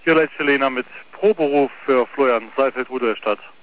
Hier letzte Lena mit Proberuf für Florian Seifeld, Rudolstadt.